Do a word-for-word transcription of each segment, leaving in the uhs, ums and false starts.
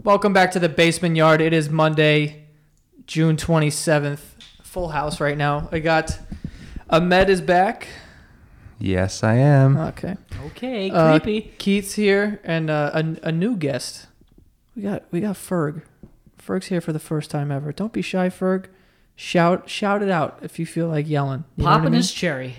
Welcome back to the Basement Yard. It is Monday, June twenty-seventh. Full house right now. I got Ahmed is back. Yes, I am. Okay. Okay, Uh, creepy. Keith's here and uh, a, a new guest. We got we got Ferg. Ferg's here for the first time ever. Don't be shy, Ferg. Shout shout it out if you feel like yelling. You know what I Popping mean? his cherry.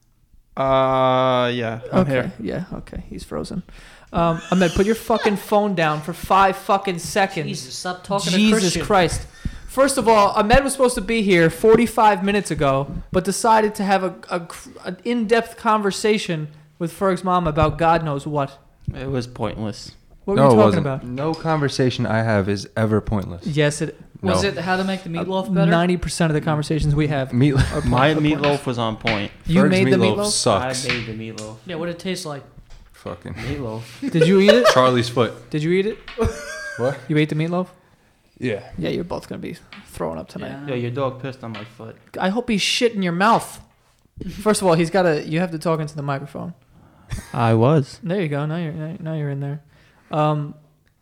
Uh, yeah, I'm Okay. here. Yeah. Okay. He's frozen. Um, Ahmed, put your fucking phone down for five fucking seconds. Jesus, stop talking to Jesus Christian. Christ. First of all, Ahmed was supposed to be here forty-five minutes ago, but decided to have a, a an in-depth conversation with Ferg's mom about God knows what. It was pointless. What no, were you it talking wasn't. about? No conversation I have is ever pointless. Yes, it. Was No. it how to make the meatloaf better? Ninety percent of the conversations we have. Meat. are point- My are pointless. meatloaf was on point. You Ferg's made the meatloaf. Sucks. I made the meatloaf. Yeah, what did it taste like? Fucking Meatloaf. Did you eat it? Charlie's foot. Did you eat it? What? You ate the meatloaf? Yeah. Yeah, you're both gonna be throwing up tonight. Yeah. Yeah, your dog pissed on my foot. I hope he's shit in your mouth. First of all, he's got to. You have to talk into the microphone. I was. There you go. Now you're now you're in there. Um,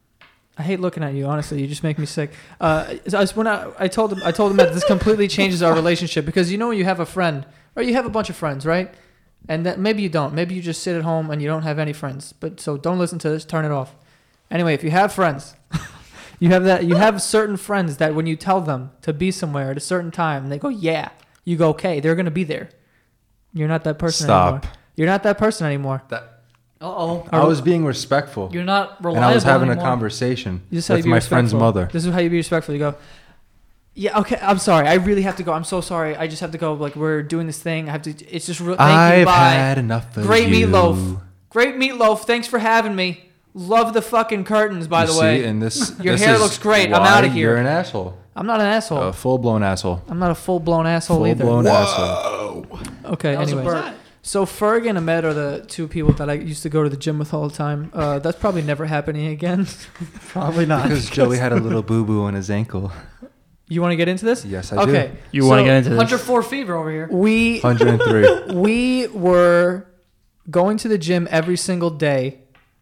I hate looking at you. Honestly, you just make me sick. Uh, so I was, when I, I told him I told him that this completely changes our relationship because you know when you have a friend or you have a bunch of friends, right? And that maybe you don't. Maybe you just sit at home and you don't have any friends. But so don't listen to this. Turn it off. Anyway, if you have friends, you have that. You have certain friends that when you tell them to be somewhere at a certain time, and they go, "Yeah," you go, "Okay." They're gonna be there. You're not that person Stop. anymore. You're not that person anymore. That Uh-oh. I was being respectful. You're not reliable And I was having anymore. a conversation This is how you with be my respectful. friend's mother. This is how you be respectful. You go, yeah, okay, I'm sorry. I really have to go. I'm so sorry. I just have to go. Like, we're doing this thing. I have to. It's just real. Thank you. I've Bye. had enough of Great you. meatloaf. Great meatloaf. Thanks for having me. Love the fucking curtains, by You the see, way. and this, Your this hair is looks great. I'm why outta here. You're an asshole. I'm not an asshole. A full-blown asshole. I'm not a full-blown asshole Full either. blown asshole. Okay, That was a anyways. burp. So Ferg and Ahmed are the two people that I used to go to the gym with all the time. Uh, that's probably never happening again. Probably not. Because Joey had a little boo-boo on his ankle. You want to get into this? Yes, I Okay. You want to so get into one this? hundred four fever over here. We do. one hundred three. we were going to the gym every single day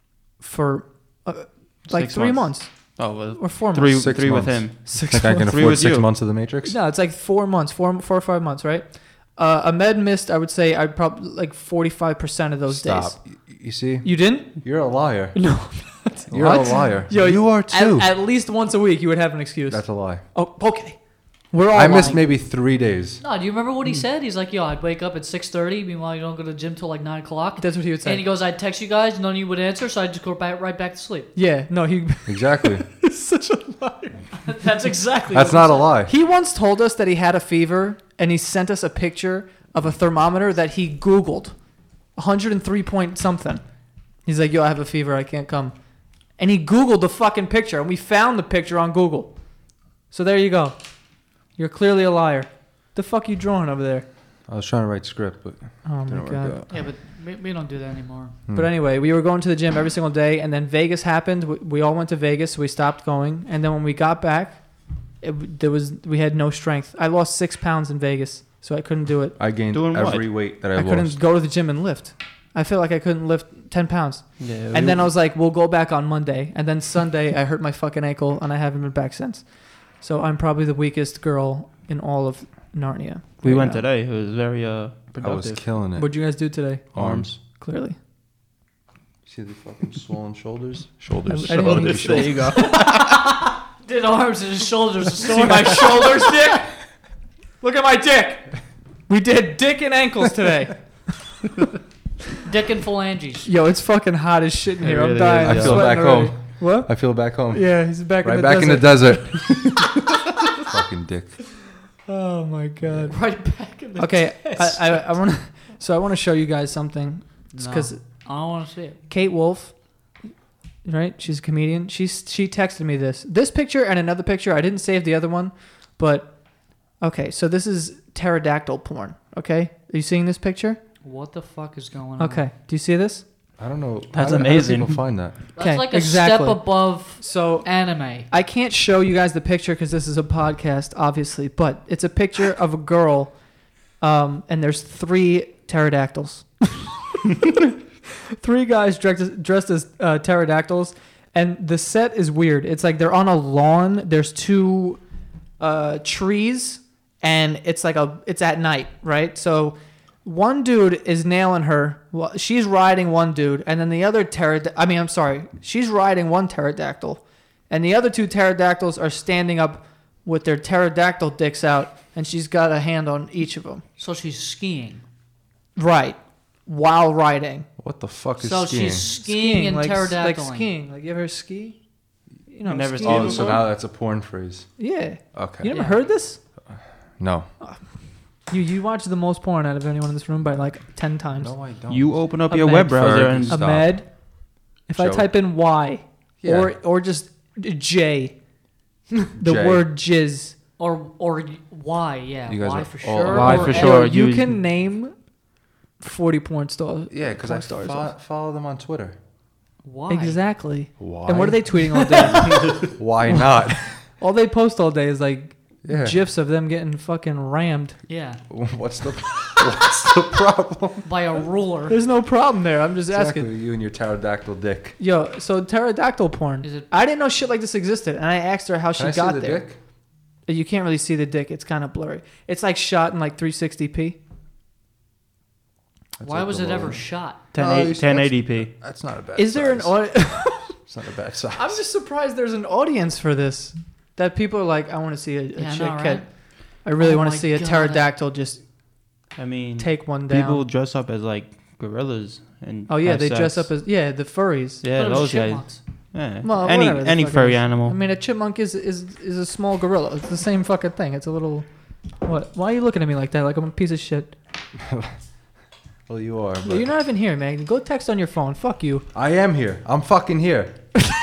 for uh, like Six three months. months, Oh, well, or four three, months. Six three with months. him. Six Think I can months. Three afford with six you. months of the Matrix? No, it's like four months, four, four or five months, right? Uh, Ahmed missed, I would say, I'd probably like forty-five percent of those Stop. days. Y- You see? You didn't? You're a liar. No. You're What? a liar. Yo, you are At, too. at least once a week, you would have an excuse. That's a lie. Oh, okay. We're all I missed lying. maybe three days. No, do you remember what Hmm. he said? He's like, yo, I'd wake up at six thirty. Meanwhile, you don't go to the gym till like nine o'clock. That's what he would say. And he goes, I'd text you guys. None of you would answer, so I'd just go back, right back to sleep. Yeah, no, he Exactly. is such a liar. That's exactly That's what not he a said. lie. He once told us that he had a fever, and he sent us a picture of a thermometer that he Googled, one hundred three point something. He's like, yo, I have a fever, I can't come. And he Googled the fucking picture, and we found the picture on Google. So there you go. You're clearly a liar. The fuck you drawing over there? I was trying to write script, but Oh my didn't work god. out. Yeah, but we, we don't do that anymore. Hmm. But anyway, we were going to the gym every single day, and then Vegas happened. We, we all went to Vegas, so we stopped going. And then when we got back, it, there was we had no strength. I lost six pounds in Vegas, so I couldn't do it. I gained Doing what? every weight that I, I, couldn't lost. go to the gym and lift. I feel like I couldn't lift ten pounds. Yeah, And then I was like, we'll go back on Monday. And then Sunday, I hurt my fucking ankle, and I haven't been back since. So I'm probably the weakest girl in all of Narnia. we There went you go. today. It was very uh, I was productive. killing it. What'd you guys do today? Arms. Clearly. See the fucking swollen shoulders? Shoulders. I- I didn't even Shoulders. There you go. Did arms and his shoulders. to See my shoulders, dick? Look at my dick. We did dick and ankles today. Dick and phalanges. Yo, it's fucking hot as shit in It here. I'm really dying. is, I'm I yeah. feel sweating back already. home. What? I feel back home. Yeah, he's back right in the back desert. in the desert. Fucking dick. Oh my god. Right back in the Okay, I, test. I, I want to. So I want to show you guys something. It's No, because I don't want to see it. Kate Wolf, right? She's a comedian. She's she texted me this this picture and another picture. I didn't save the other one, but okay. So this is pterodactyl porn. Okay, are you seeing this picture? What the fuck is going on? Okay, do you see this? I don't know. That's how, do- How amazing. do people find that? That's Okay, like a exactly. step above So anime. I can't show you guys the picture because this is a podcast, obviously, but it's a picture of a girl, um, and there's three pterodactyls. Three guys dressed, dressed as uh, pterodactyls, And the set is weird. It's like they're on a lawn. There's two uh, trees, and it's like a it's at night, right? So one dude is nailing her. Well, she's riding one dude, and then the other pterod. I mean, I'm sorry. She's riding one pterodactyl, and the other two pterodactyls are standing up with their pterodactyl dicks out, and she's got a hand on each of them. So she's skiing. Right, while riding. What the fuck is So skiing? she's skiing, and like, pterodactyling. like skiing. Like you ever ski? You know, Never ski skied Oh, before? so now that's a porn phrase. Yeah. Okay. You never Yeah. heard this? No. You you watch the most porn out of anyone in this room by like ten times. No, I don't. You open up your Ahmed web browser Ferg. and Stop. Ahmed, if I Show. type in Y Yeah. or or just J, the J. word jizz. Or or why? Yeah, You guys why are for all- sure. Why or for A. sure. You you- can name forty porn stars. Yeah, because I porn stars. fo- follow them on Twitter. Why? Exactly. Why? And what are they tweeting all day? Why not? all they post all day is like Yeah. gifs of them getting fucking rammed. Yeah, What's the What's the problem? by a ruler. There's no problem there. I'm just Exactly. asking. You and your pterodactyl dick. Yo, so pterodactyl porn. Is it- I didn't know shit like this existed, and I asked her how she Can I got see the there. dick? You can't really see the dick. It's kind of blurry. It's like shot in like three sixty p. That's Why like was the it ever lower- shot? ten Oh, you see, eighty p. That's not a bad. Is there an size. audience? It's not a bad size. I'm just surprised there's an audience for this. That people are like, I want to see a, a Yeah, I chick know, get. right? I really Oh want my to see a God. pterodactyl just I mean, take one down. people dress up as like gorillas and. oh yeah, have they sex. dress up as yeah the furries. Yeah, Thought it was those guys. chipmunks. Yeah. Well, any whatever the any fuck it furry is. animal. I mean, a chipmunk is is is a small gorilla. It's the same fucking thing. It's a little. What? Why are you looking at me like that? Like I'm a piece of shit. Well, you are. Well, But you're not even here, man. Go text on your phone. Fuck you. I am here. I'm fucking here.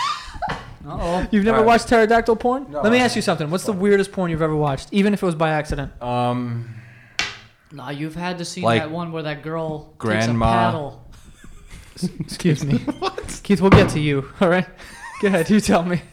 Uh-oh. You've never Alright. watched pterodactyl porn? No, Let me I ask you something. What's the weirdest porn you've ever watched, even if it was by accident? Um, Nah, you've had to see Like that one where that girl grandma. takes a paddle. Excuse me. What? Keith, we'll get to you. All right. Go ahead. You tell me.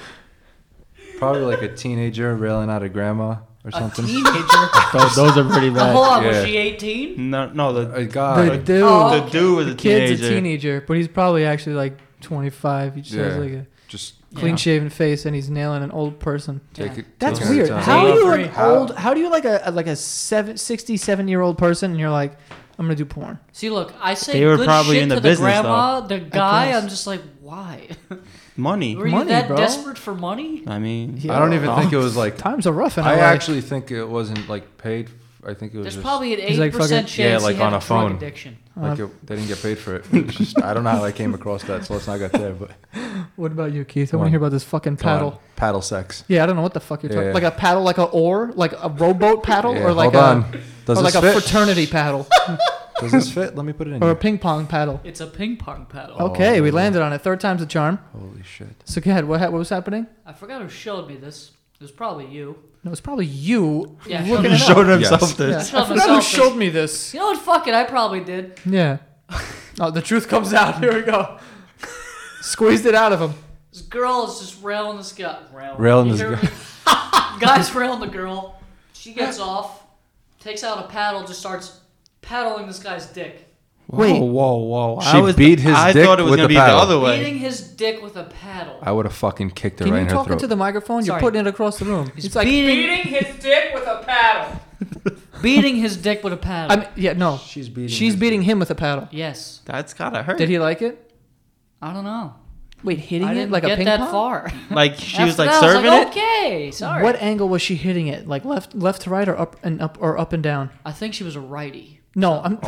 probably like a teenager railing at a grandma or A something. teenager. those, those are pretty Oh, bad. hold on, Yeah. was she eighteen? No, no, the A guy. The dude. Oh, the dude was a the kid's teenager. a teenager, but he's probably actually like twenty-five. He just has Yeah. like a Just clean-shaven face, and he's nailing an old person. take Yeah. it. That's take it weird. at a How time. are you Free. an How- old? How do you like a like a seven, sixty-seven year old person, and you're like, I'm gonna do porn. See, look, I say They were good probably shit in the to business, the grandma. The guy, guess. I'm just like, why? Money. Were you Money, that bro. desperate for money? I mean, Yeah. I don't even No. think it was like. Times are rough in I L A. actually think it wasn't like paid. I think it was There's just probably an He's eight like percent fucking- chance Yeah, like he had on a drug phone. addiction. like Uh, it, they didn't get paid for it. It was just I don't know how I came across that, so let's not get there. But what about you, Keith? I Come want to on. hear about this fucking come on. paddle. paddle sex. Yeah, I don't know what the fuck you're talking. Yeah. Like a paddle, like a oar, like a rowboat paddle, Yeah, or like hold a on. Does or this like a fit? fraternity paddle, Does this fit? Let me put it in. or a Here. ping pong paddle. It's a ping pong paddle. Oh. Okay, we landed on it. Third time's a charm. Holy shit! So go ahead. What ha- what was happening? I forgot who showed me this. It was probably you. No, it's probably you Yeah, looking showed it showed up. himself Yes. this. Yeah. Showed I forgot who myself showed me this. You know what? Fuck it, I probably did. Yeah. Oh, the truth comes out. Here we go. Squeezed it out of him. This girl is just railing this guy. Railing, Railing You this hear guy. me? Guy's railing the girl. She gets off, takes out a paddle, just starts paddling this guy's dick. Wait. Whoa, whoa, whoa! She I was, beat his I dick thought it was with gonna the be paddle. the other way. Beating his dick with a paddle. I would have fucking kicked her Can right you in her talk throat. into the microphone? You're Sorry. putting it across the room. He's It's like beating, his dick with a paddle. beating his dick with a paddle. I mean, yeah, no. She's beating. She's his beating dick. him with a paddle. yes. That's gotta hurt. Did he like it? I don't know. Wait, hitting I it didn't like get a ping that pong? far. Like she was After like that, I was serving like, it. Okay, sorry. What angle was she hitting it? Like left, left to right, or up and up, or up and down? I think she was a righty. No, I'm.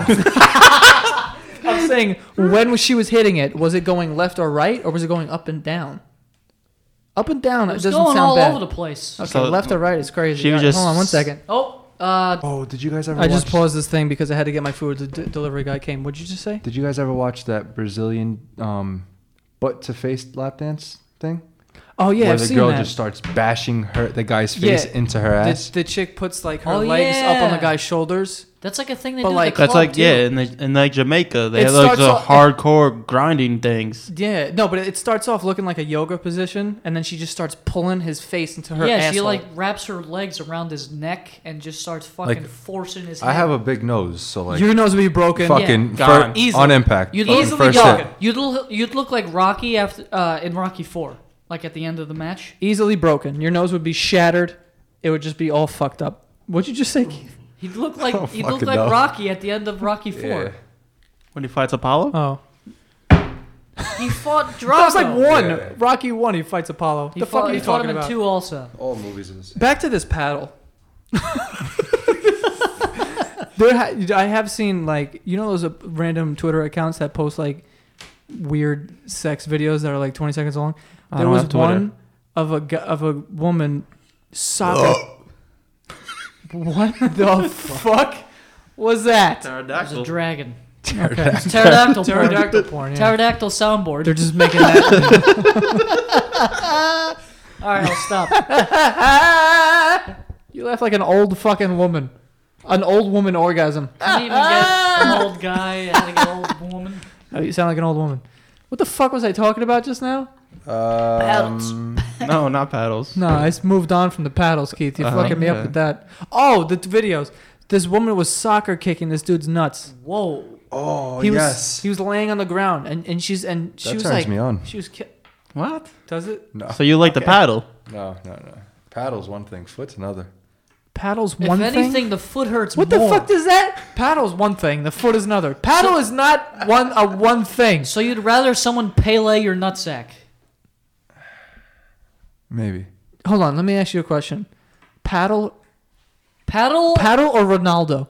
I'm saying when she was hitting it, was it going left or right, or was it going up and down? Up and down. It It was doesn't going sound all bad. over the place. Okay, So- left or right is crazy. She was All right, just- hold on one second. Oh, uh, Oh, did you guys ever? I just watch, paused this thing because I had to get my food. The d- delivery guy came. What'd you just say? Did you guys ever watch that Brazilian um, butt to face lap dance thing? Oh yeah, where I've the seen girl that. just starts bashing her the guy's face Yeah. into her ass. The, the chick puts like her Oh, legs up on the yeah. guy's shoulders. That's like a thing they But do. like- at the That's club like too. yeah, in the, in like Jamaica, they It have like starts the off- hardcore grinding things. Yeah, no, but it starts off looking like a yoga position, and then she just starts pulling his face into her yeah, asshole. she like wraps her legs around his neck and just starts fucking Like, forcing his. I head. have a big nose, so like Your nose would be broken. fucking Yeah. fir- Gone. Easily. on impact. You'd fucking easily first go. hit. You'd look, you'd look like Rocky after uh, in Rocky Four, like at the end of the match. Easily broken. Your nose would be shattered. It would just be all fucked up. What'd you just say, Keith? He'd look like Oh, he'd look fucking like no. Rocky at the end of Rocky Four. Yeah. When he fights Apollo? Oh. He fought Drago. That was like one. Yeah. Rocky one, he fights Apollo. He the fought, fuck are he you fought talking him about? in two also. All movies are the same. Back to this paddle. there, ha- I have seen like you know those uh, random Twitter accounts that post like weird sex videos that are like twenty seconds long. I There don't was have Twitter. one of a gu- of a woman soccer. What the fuck was that? There's a dragon. Okay. It's pterodactyl porn. Pterodactyl porn. Yeah. Pterodactyl soundboard. They're just making that. All right, I'll stop. You laugh like an old fucking woman. An old woman orgasm. Can't even get an old guy. How to get an old woman. Oh, you sound like an old woman. What the fuck was I talking about just now? Um, No, not paddles. No, I s- moved on from the paddles, Keith. You Uh-huh. fucking me up Okay. with that. Oh, the t- videos. This woman was soccer kicking this dude's nuts. Whoa. oh he was yes, he was laying on the ground, and, and she's and she that was turns like me on. she was ki- What? does it No, So you like the Okay. paddle? no, no, no. Paddle's one thing, foot's another. paddles If one anything, thing. the foot hurts What more. the fuck does that? Paddle's one thing. The foot is another. Paddle So- is not one a one thing. So you'd rather someone Pele your nutsack? Maybe. Hold on, let me ask you a question. Paddle, Paddle? paddle or Ronaldo?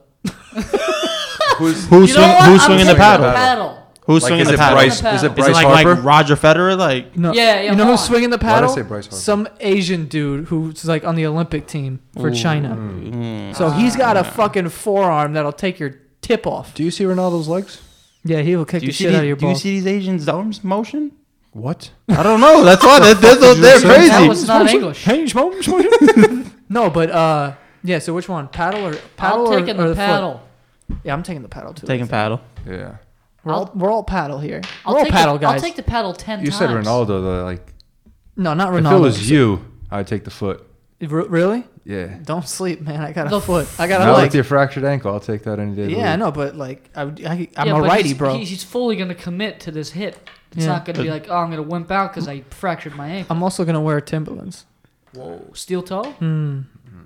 Who's Who's, You know swing, what? who's I'm swinging the taking paddle? Paddle. Who's like? swinging Is the it paddle? Bryce? Paddle. Is it Is it Bryce Is it like, Harper? like Roger Federer? Like, No. Yeah, yeah, You know why? who's swinging the Why did I paddle? say Bryce Harper? Some Asian dude who's like on the Olympic team for Ooh. China. mm. So he's got a fucking forearm that'll take your tip off. Do you see Ronaldo's legs? Yeah, he will kick do the you see shit these, out of your do you balls. see these Asians' arms motion? What? I don't know. That's why they're, they're, they're, they're say? crazy. That was not English. No, but uh, yeah. So which one? Paddle or paddle I'm or, taking or the foot? paddle. Yeah, I'm taking the paddle too. Taking paddle. Yeah. We're all, I'll- we're all paddle here. I'll we're all take paddle the, guys. I'll take the paddle ten You times. said Ronaldo though. Like, no, not if Ronaldo. it was you, I'd take the foot. R- really? Yeah. Don't sleep, man. I got a The foot. I got a Now leg. with your fractured ankle, I'll take that any day. of the Yeah, I week. know, but like I, would- I I'm Yeah, a but righty, he's, bro. He's, he's fully going to commit to this hit. It's Yeah. not going to be like, oh, I'm going to wimp out because I fractured my ankle. I'm also gonna wear Timberlands. Whoa. Steel toe? Hmm.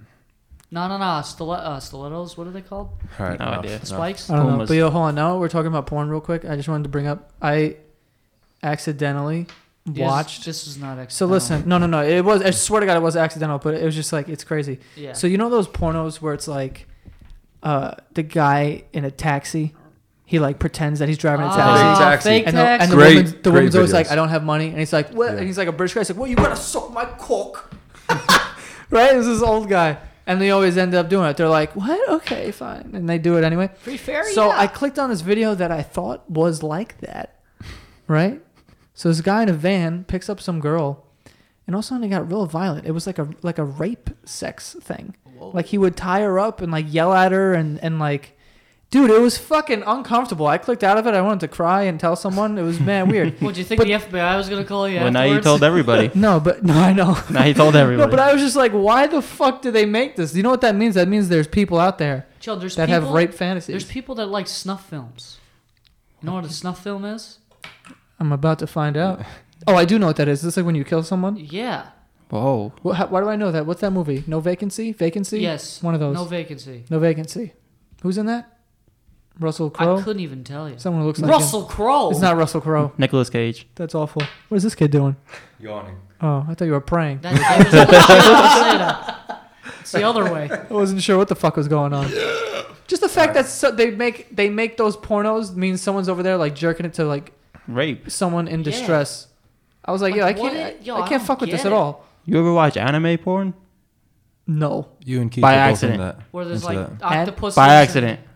No, no, no. Stile- uh, stilettos. What are they called? All right. No enough, idea. enough. Spikes? I don't know. Pumas. But yo, hold on. Now we're talking about porn real quick. I just wanted to bring up. I accidentally Yes, watched. This is not So accidental. listen, no, no, no. It was. I swear to God, it was accidental. But it was just like it's crazy. Yeah. So you know those pornos where it's like, uh, the guy in a taxi, he like pretends that he's driving a Ah, taxi. Fake taxi. Fake And the, taxi. and the Great- woman's, the great woman's always videos. like, I don't have money. And he's like, what? Yeah. And he's like, a British guy. He's like, well, you gotta suck my cock. Right? This is this old guy. And they always end up doing it. They're like, what? Okay, fine. And they do it anyway. Pretty fair, So yeah. I clicked on this video that I thought was like that. Right? So this guy in a van picks up some girl. And all of a sudden it got real violent. It was like a like a rape sex thing. Whoa. Like he would tie her up and like yell at her and, and like, dude, it was fucking uncomfortable. I clicked out of it. I wanted to cry and tell someone. It was man weird. What, do you think But- the F B I was going to call you Well, now afterwards? you told everybody. No, but no, I know. Now he told No, everybody. but I was just like, why the fuck do they make this? You know what that means? That means there's people out there Chill, there's that people, have rape fantasies. There's people that like snuff films. You know what a snuff film is? I'm about to find out. Oh, I do know what that is. Is this like when you kill someone? Yeah. Whoa. What, how, why do I know that? What's that movie? No Vacancy? Vacancy? Yes. One of those. No No, vacancy. Vacancy. Who's in that? Russell I Crowe? couldn't even tell you. Someone who looks like Russell him. Crowe. It's not Russell Crowe. Nicolas Cage. That's awful. What is this kid doing? Yawning. Oh, I thought you were praying. That, I was literally gonna say that. It's the other way. I wasn't sure what the fuck was going on. Just the fact that so they make they make those pornos means someone's over there like jerking it to like Rape. someone in Yeah. distress. I was like, Like, yeah, I what can't, it- yo, I, I can't don't fuck with this get at it. all. You ever watch anime porn? No. You and Keith By are both accident. in that. Where there's Into like that. octopus. By accident.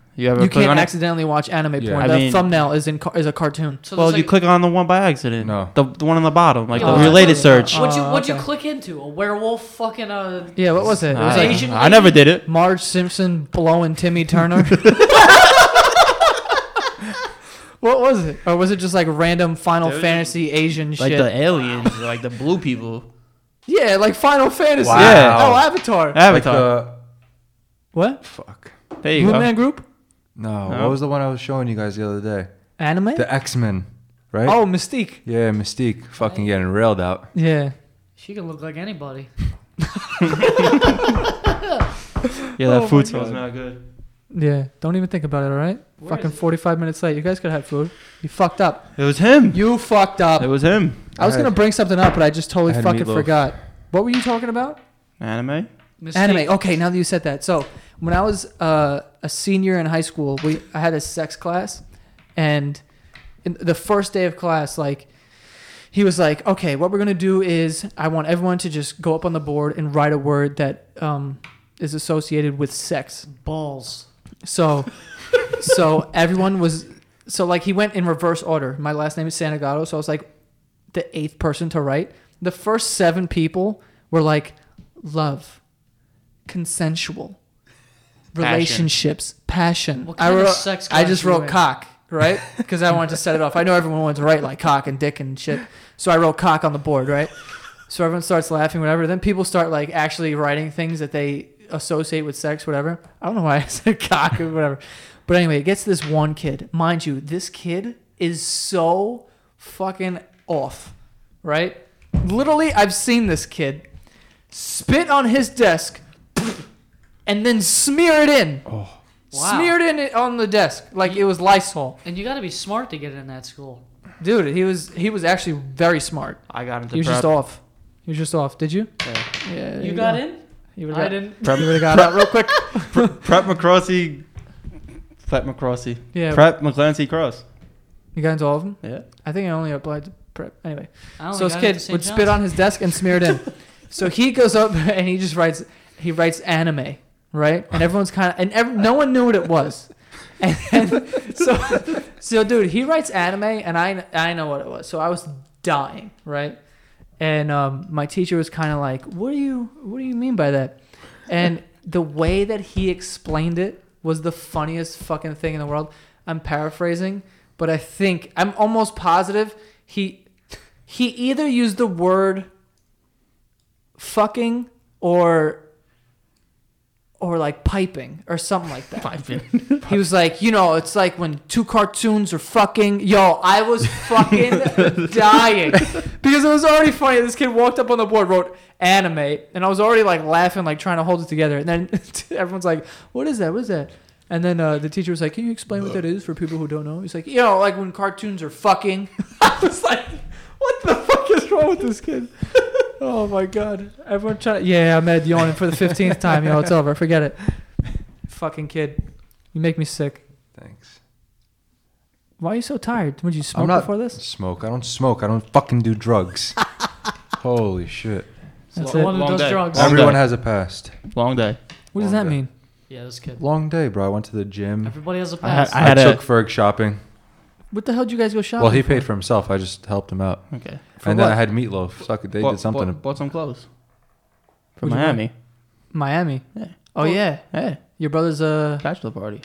You ever You click can't on it? accidentally watch anime Yeah. porn. I the mean- thumbnail is in car- is a cartoon. So Well, there's you like- click on the one by accident. No. The, the one on the bottom, like Yeah, the uh, related what- search. uh, What'd you Oh, What'd you okay. click into? A werewolf fucking uh. Yeah, what was it? It was I, like Asian I never did it. Marge Simpson blowing Timmy Turner. What was it? Or was it just like random Final There was Fantasy Asian Like shit? the aliens, like the blue people. Yeah, like Final Fantasy. Wow. Yeah. Oh, Avatar. Like Avatar. the What? fuck. there you Blue go. Man Group? No, No. what was the one I was showing you guys the other day? Anime? The X Men, right? Oh, Mystique. Yeah, Mystique, fucking getting railed out. Yeah. She can look like anybody. Yeah, Oh that my food smells God. not good. Yeah. Don't even think about it, all right? Where Fucking is it? forty-five minutes late. You guys could have had food. You fucked up. It was him. You fucked up. It was him. I was I had- going to bring something up, but I just totally I had fucking meatloaf. forgot. What were you talking about? Anime. Mystique. Anime. Okay, now that you said that. So when I was uh, a senior in high school, we I had a sex class, and in the first day of class, like he was like, "Okay, what we're gonna do is I want everyone to just go up on the board and write a word that um, is associated with sex." Balls. So, so everyone was so like he went in reverse order. My last name is Santagato, so I was like the eighth person to write. The first seven people were like love, consensual, Passion. relationships, passion. What I kind of wrote, sex I class just you wrote in? cock, right? Because I wanted to set it off. I know everyone wanted to write like cock and dick and shit, so I wrote cock on the board, right? So everyone starts laughing, whatever. Then people start like actually writing things that they associate with sex, whatever. I don't know why I said cock or whatever. But anyway, it gets to this one kid. Mind you, this kid is so fucking off, right? Literally, I've seen this kid spit on his desk and then smear it in. Oh, Wow. Smeared in it on the desk like it was Lysol. And you got to be smart to get in that school. Dude, he was he was actually very smart. I got into He was prep. just off. He was just off. Did you? Yeah. Yeah. there You got go. in? You would've I got- didn't. Prep, You would have got out real quick. prep McCrossy. Prep McCrossy. Yeah. Prep McClancy Cross. You got into all of them? Yeah. I think I only applied to prep. Anyway, I only so this got kid into Saint would spit John's. on his desk and smear it in. So he goes up and he just writes. He writes anime, right? And everyone's kind of and ev- no one knew what it was. And then, so, so dude, he writes anime, and I I know what it was. So I was dying, right? And um, my teacher was kind of like, "What do you What do you mean by that?" And the way that he explained it was the funniest fucking thing in the world. I'm paraphrasing, but I think I'm almost positive he he either used the word fucking or or like piping or something like that. Piping. He was like, you know, it's like when two cartoons are fucking. Yo, I was fucking dying because it was already funny. This kid walked up on the board, wrote anime, and I was already like laughing, like trying to hold it together. And then everyone's like, "What is that? What is that?" And then uh, the teacher was like, "Can you explain what that is for people who don't know?" He's like, "You know, like when cartoons are fucking." I was like, "What the fuck is wrong with this kid?" Oh my god! Everyone trying. Yeah, I'm Ed yawning for the fifteenth time. Yo, it's over. Forget it. Fucking kid, you make me sick. thanks. Why are you so tired? Would you smoke I'm not before this? smoke. I don't smoke. I don't fucking do drugs. Holy shit. That's the it. one who Long does day. drugs. Long Everyone day. has a past. Long day. What does Long that day. mean? Yeah, this kid. Long day, bro. I went to the gym. Everybody has a I had- past. I I, had a- took Ferg shopping. What the hell did you guys go shopping? Well, he for? paid for himself. I just helped him out. Okay. For and what? then I had meatloaf. Suck it. They bought, did something. Bought, bought some clothes. From Where'd you Miami. Miami. Yeah. Oh yeah, Hey, your brother's uh. bachelor party.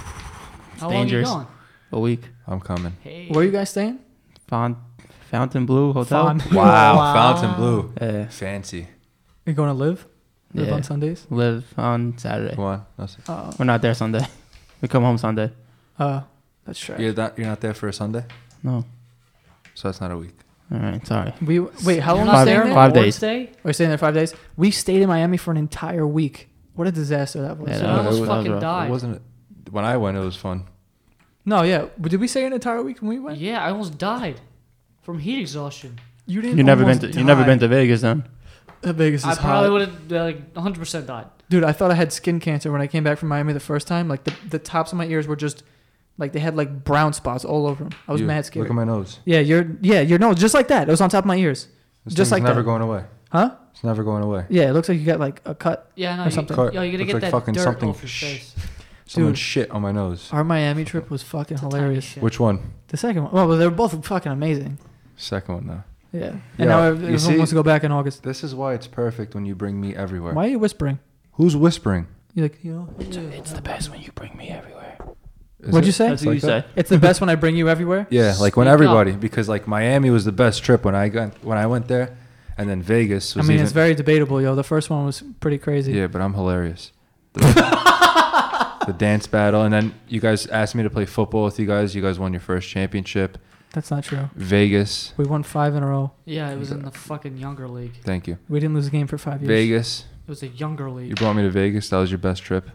How dangerous. long you A week. I'm coming. going? Hey. Where are you guys staying? Font, Fountain Blue Hotel. Fun. Wow, Wow. Fountain Blue. Yeah. Fancy. You're going to live? Live Yeah. on Sundays? Live on Saturday. Come on. That's it. Oh, We're not there Sunday. We come home Sunday. uh, that's right. You're not, you're not there for a Sunday? No. So that's not a week. All right. Sorry. We wait. How You're long not are you Five- staying there there? on five Awards days. Day? We're staying there five days. We stayed in Miami for an entire week. What a disaster that was. Yeah, So that I was- almost it was- fucking rough. It died. wasn't. When I went, it was fun. No, yeah. But did we stay an entire week when we went? Yeah, I almost died from heat exhaustion. You didn't. You never been almost to you never die. been to Vegas then. Uh, Vegas is I probably hot. would have uh, like one hundred percent died. Dude, I thought I had skin cancer when I came back from Miami the first time. Like the, the tops of my ears were just like they had like brown spots all over them. I was You- mad scared. Look at my nose. Yeah, you're yeah, your nose just like that. It was on top of my ears. This Just thing's like never that. going away. Huh? It's never going away. Yeah, it looks like you got like a cut. Yeah, no, Or you, something. yo, you gotta Looks get like that fucking dirt something off your sh- face. Someone Dude. shit on my nose. Our Miami trip was fucking It's a tiny hilarious. shit. Which one? The second one. Well, they were both fucking amazing. Second one, though. Yeah. And Yeah, now you everyone see- wants to go back in August. This is why it's perfect when you bring me everywhere. Why are you whispering? Who's whispering? You're like, you know, It's, it's the best when you bring me everywhere. Is what'd it? you say? That's what like you that? say. It's the best when I bring you everywhere. Yeah, like when Speak everybody, up. because like Miami was the best trip when I got when I went there, and then Vegas I was mean, even. it's very debatable, yo. The first one was pretty crazy. Yeah, but I'm hilarious. The, the dance battle, and then you guys asked me to play football with you guys. You guys won your first championship. That's not true. Vegas, We won five in a row. Yeah, it was in the fucking younger league. thank you. We didn't lose a game for five years. Vegas, It was a younger you league. brought me to Vegas. That was your best trip.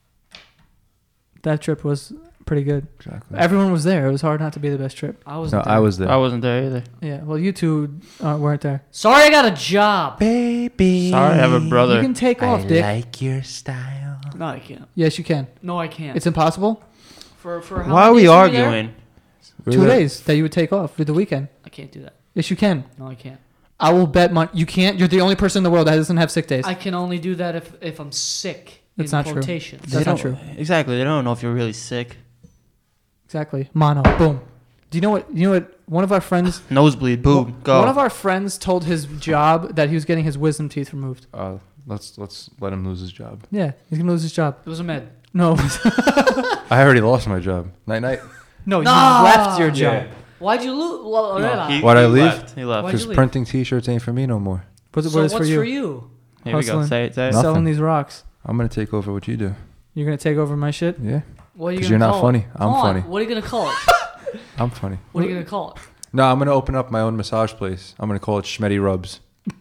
That trip was pretty good. Exactly. Everyone was there. It was hard not to be the best trip. I was. No, I was there. I wasn't there either. Yeah. Well, you two uh, weren't there. Sorry, I got a job. Baby. Sorry, I have a brother. You can take off, Dick. like your style. No, I can't. Yes, you can. No, I can't. It's impossible. for for how Why are many we days were there? arguing? Two days that you would take off for the weekend. I can't do that. Yes, you can. No, I can't. I will bet money. You can't. You're the only person in the world that doesn't have sick days. I can only do that if if I'm sick. That's in not true. quotations. That's They not don't- true. Exactly. They don't know if you're really sick. Exactly. Mono. Boom. Do you know what? You know what? One of our friends. Nosebleed. Boom. Go. One of our friends told his job that he was getting his wisdom teeth removed. Uh, let's let's let him lose his job. Yeah, he's gonna lose his job. It was a med. No, I already lost my job. Night night. no, No! you left your job. Why'd you lose? Well, No, he- Why'd I he leave? left. He left. Why'd Because you leave? printing T-shirts ain't for me no more. What's, So what is what's for you? Here we go. Hustling. Say it. Say it. Nothing. Selling these rocks. I'm gonna take over what you do. You're gonna take over my shit. Yeah, What are you because gonna you're not call funny. It? I'm Hold on, funny. What are you gonna call it? I'm funny. What are you gonna call it? No, I'm gonna open up my own massage place. I'm gonna call it Schmetty Rubs.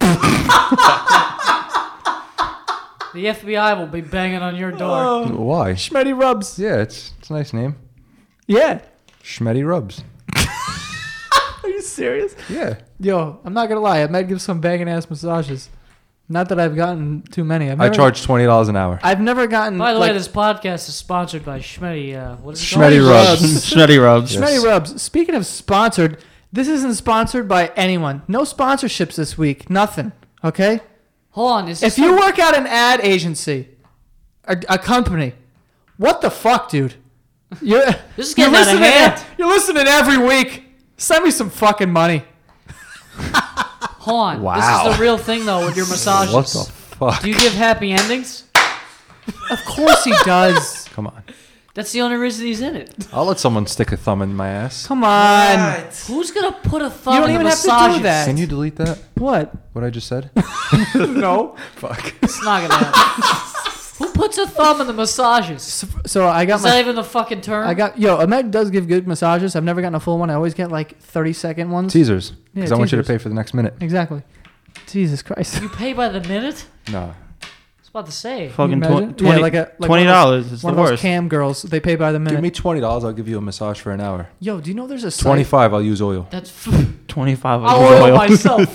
The F B I will be banging on your door. Why? Schmetty rubs. Yeah, it's it's a nice name. Yeah. Schmetty Rubs. Are you serious? Yeah. Yo, I'm not gonna lie. I might give some banging ass massages. Not that I've gotten too many. I've I never, charge twenty dollars an hour. I've never gotten. By the like, way, this podcast is sponsored by Schmetty. Uh, what is it Schmetty called? Rubs. Schnutty rubs. Yes. Schmetty rubs. Speaking of sponsored, this isn't sponsored by anyone. No sponsorships this week. Nothing. Okay. Hold on. Is this If you some- work at an ad agency, a, a company, what the fuck, dude? You're This is you're getting out of listening. hand. ev- You're listening every week. Send me some fucking money. Hold on. Wow. This is the real thing though with your massages. What the fuck? Do you give happy endings? Of course he does. Come on. That's the only reason he's in it. I'll let someone stick a thumb in my ass. Come on. Who's gonna put a thumb You don't in even the have to do massages? that. Can you delete that? What? What I just said? No. Fuck. It's not gonna happen. Who puts a thumb in the massages? So, so I got Is that my. even the fucking term? I got yo. Ahmed does give good massages. I've never gotten a full one. I always get like thirty second ones. Teasers. Yeah, Because I want you to teasers. pay for the next minute. Exactly. Jesus Christ. You pay by the minute? No. I was about to say. Fucking imagine? tw- twenty. Yeah, like a- like Twenty one of dollars. It's One the of those worst. cam girls. They pay by the minute. Give me twenty dollars. I'll give you a massage for an hour. Yo, do you know there's a site? Twenty-five. I'll use oil. That's. F- Twenty-five. I'll of oil oil. myself.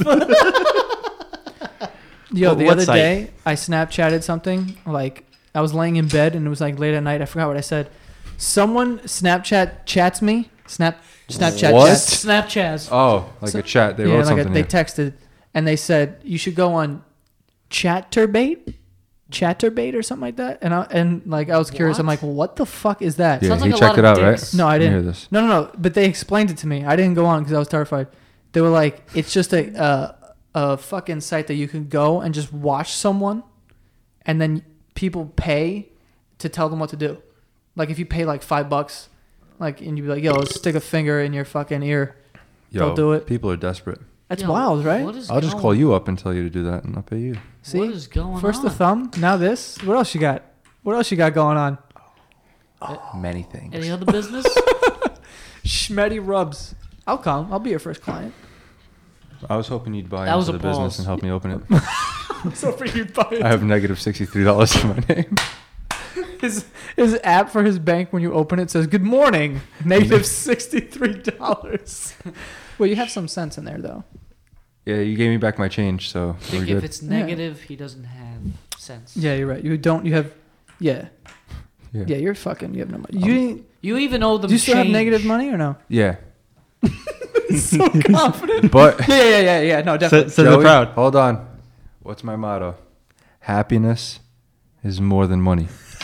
Yo, What- the what other site? day I Snapchatted something. Like I was laying in bed and it was like late at night. I forgot what I said. Someone Snapchat chats me. Snap Snapchat What? chats. Snapchats. Oh, like So- a chat. They yeah, wrote like a, something they here. texted and they said you should go on Chatterbait, Chatterbait or something like that. And I and like I was curious. I'm What? like, well, what the fuck is that? yeah, Sounds he like a checked lot it of out, right? dicks. No, I Let me didn't. hear this. No, no, no. But they explained it to me. I didn't go on because I was terrified. They were like, it's just a uh, a fucking site that you can go and just watch someone, and then people pay to tell them what to do. Like if you pay like five bucks, like and you be like, yo, let's stick a finger in your fucking ear. Yo, They'll do it. People are desperate. That's Yo, wild, right? What is I'll just going- call you up and tell you to do that, and I'll pay you. See, What is going first on? the thumb, now this. What else you got? What else you got going on? Many things. Any other business? Schmetty rubs. I'll come. I'll be your first client. I was hoping you'd buy That was into a the business pause. and help me open it. So for you, buy I have negative sixty-three dollars in my name. His his app for his bank when you open it says "Good morning, negative sixty three dollars." Well, you have some sense in there though. Yeah, you gave me back my change, so I we're think if good. it's negative, he doesn't have sense. Yeah, you're right. You don't. You have. Yeah. Yeah. Yeah, you're fucking. You have no money. You didn't, You even owe them do you still have change. negative money or no? Yeah. So confident. But Yeah, yeah, yeah, yeah. No, definitely. Says it proud. hold on. What's my motto? Happiness is more than money.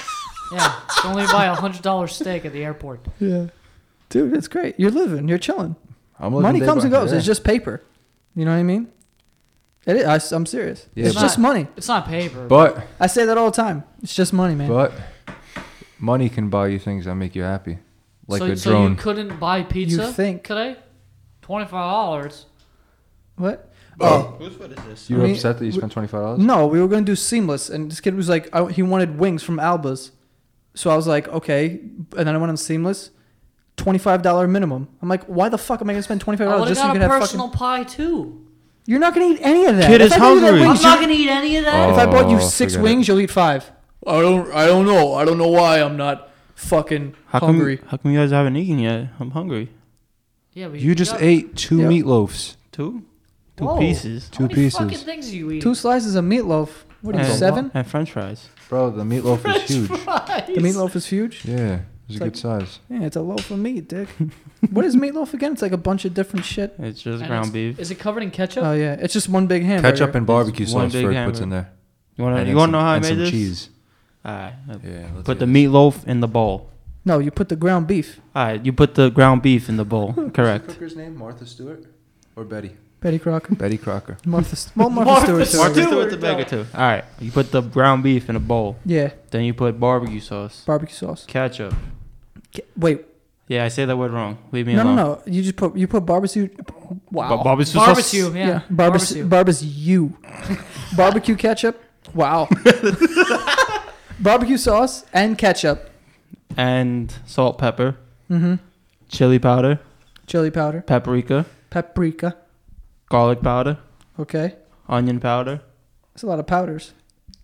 Yeah, you can only buy a hundred dollar steak at the airport. Yeah. Dude, it's great. You're living. You're chilling. I'm living Money day comes by- and goes. yeah. It's just paper. You know what I mean? It is. I, am serious. Yeah, it's but- just money. It's not paper. But I say that all the time. It's just money, man. but money can buy you things that make you happy, like so, a so drone. you couldn't buy pizza You think. today? Twenty five dollars. What? Oh. Whose foot is this? You were I mean, upset that you we- spent twenty five dollars? No, we were going to do seamless. And this kid was like, I, he wanted wings from Alba's. So I was like, okay. And then I went on seamless. twenty-five dollars minimum. I'm like, why the fuck am I going to spend twenty-five I dollars would have just so you got can a have personal fucking... pie too. You're not going to eat any of that. Kid If is I bought you that hungry. wings, I'm not you- gonna eat any of that. If I bought you Oh, six forget wings, it. you'll eat five. I don't. I don't know. I don't know why I'm not fucking How come, hungry. how come you guys haven't eaten yet? I'm hungry. Yeah, but You just got- ate two Yeah. meatloafs, Two? Two Whoa. pieces. two How many fucking pieces. things are you eat? Two slices of meatloaf. What are you, and, seven? And french fries. Bro, the meatloaf is huge. The meatloaf is huge. Yeah, it's a like- good size. Yeah, it's a loaf of meat, dick. What is meatloaf again? It's like a bunch of different shit. It's just And ground it's- beef. Is it covered in ketchup? Oh yeah, it's just one big hamburger. Ketchup and barbecue It's one sauce big Ferg puts hamburger. in there. You wanna And you then wanna some- know how I and made some this? cheese. Alright. Yeah, let's Put the hear meatloaf in the bowl. No, you put the ground beef. Alright, you put the ground beef in the bowl. this. Correct. Cooker's name Martha Stewart or Betty? Betty Crocker. Betty Crocker. Martha. Well, Martha, Martha Stewart. too, I Stewart. guess. Stewart the baker too. Alright, you put the ground beef in a bowl. Yeah, Then you put barbecue sauce, barbecue sauce. ketchup. K- Wait, Yeah, I say that word wrong. Leave me no, no, alone. no. You just put you put barbecue. Wow. Ba- barbecue Barbecue, sauce. yeah. barbecue. Barbecue. Barbecue ketchup. Wow. Barbecue sauce and ketchup. And salt, pepper, Mm-hmm. chili powder, Chili powder. paprika, Paprika. garlic powder, Okay. onion powder, That's a lot of powders.